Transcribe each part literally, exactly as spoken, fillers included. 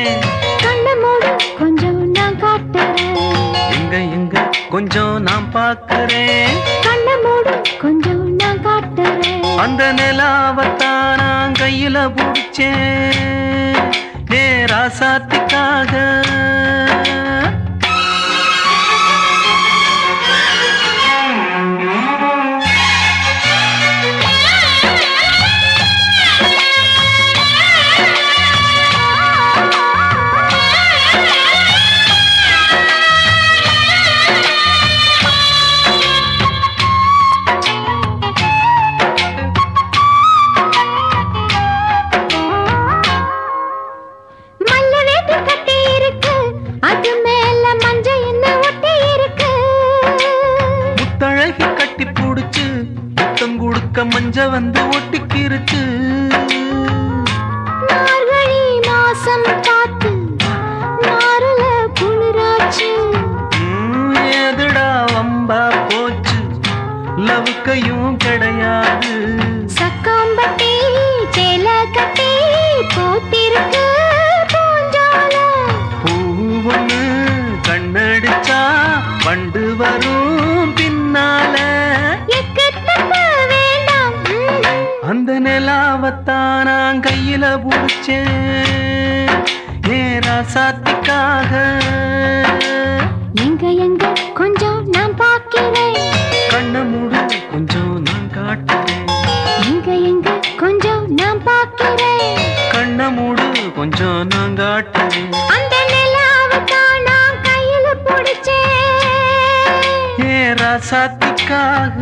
கண்ண மூடு கொஞ்சம் நான் காட்டுறேன். எங்க எங்க கொஞ்சம் நான் பார்க்கிறேன். கண்ண மூடு கொஞ்சம் நான் காட்டுறேன். அந்த நிலாவத்தான் நான் கையில புடிச்சேன் ஏ ராசாத்திக்காக. மஞ்ச வந்து ஒட்டிக்கிருச்சு. மார்கழி மாசம் பார்த்து மாறல குளிராச்சு. எதுடா வம்பா போச்சு லவுக்கையும் கிடையாது. சக்காம்பட்டி சேல கட்டி போத்திருக்கு பூஞ்சால. பூ ஒண்ணு கண்ணடிச்சா வண்டு வரும் பின்னால. அந்த நிலாவத்தான் நான் கையில புடிச்சேன் ஏ ராசாத்திக்காக. எங்க எங்க கொஞ்சம் நான் பார்க்கிறேன். கண்ண மூடு கொஞ்சம் நான் காட்டுறேன். எங்க எங்க கொஞ்சம் நான் பார்க்கிறேன். கண்ண மூடு கொஞ்சம் நான் காட்டுறேன். அந்த நிலாவத்தான் நான் கையில புடிச்சேன் ஏ ராசாத்திக்காக.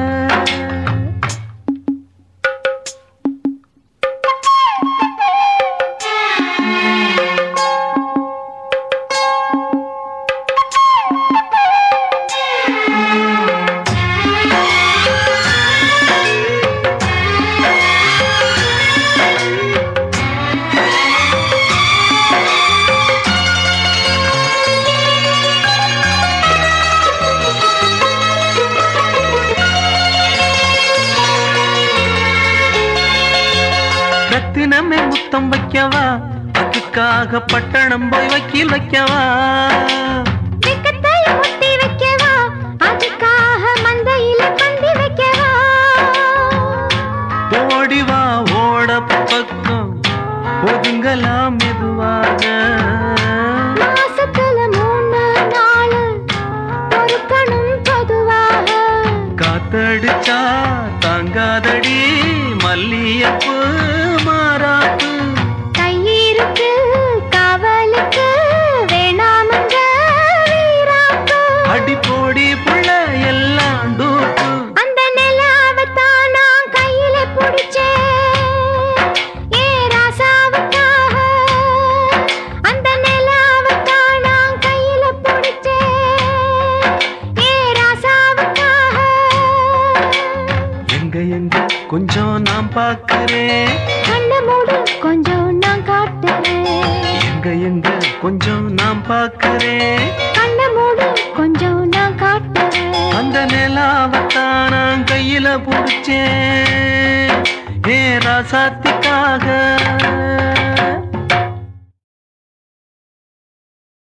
ரத்தினமே முத்தம் வைக்கவா அதுக்காக பட்டணம் போய் வக்கீல் வைக்கவா. முத்தி வைக்கவா அதுக்காக மந்தையில பந்தி வைக்கவா. ஓடிவா ஓட பக்கம் ஒதுங்கலாம் மெதுவாக. மாசத்துல மூணு நாள் பொறுக்கணும் பொதுவாக. காத்தடிச்சா தாங்காதடி மல்லியப்பு மாறாப்பு. கையிருக்கு காவலுக்கு வேணாமங்க வீராப்பு. அடி போடி புள்ள எல்லாம் டூப்பு. அந்த நிலாவத்தான் நான் கையில புடிச்சேன் ஏ ராசாவுக்காக. அந்த நிலாவத்தான் நான் கையில புடிச்சேன் ஏ ராசாவுக்காக. எங்க எங்க கொஞ்சம் நான் பார்க்கிறேன். கண்ண மூடு கொஞ்சம் நான் காட்டுறேன். எங்க எங்க கொஞ்சம் நான் பார்க்கிறேன். கண்ண மூடு கொஞ்சம் நான் காட்டுறேன். அந்த நிலாவத்தான் நான் கையில புடிச்சேன் ஏ ராசாத்திக்காக.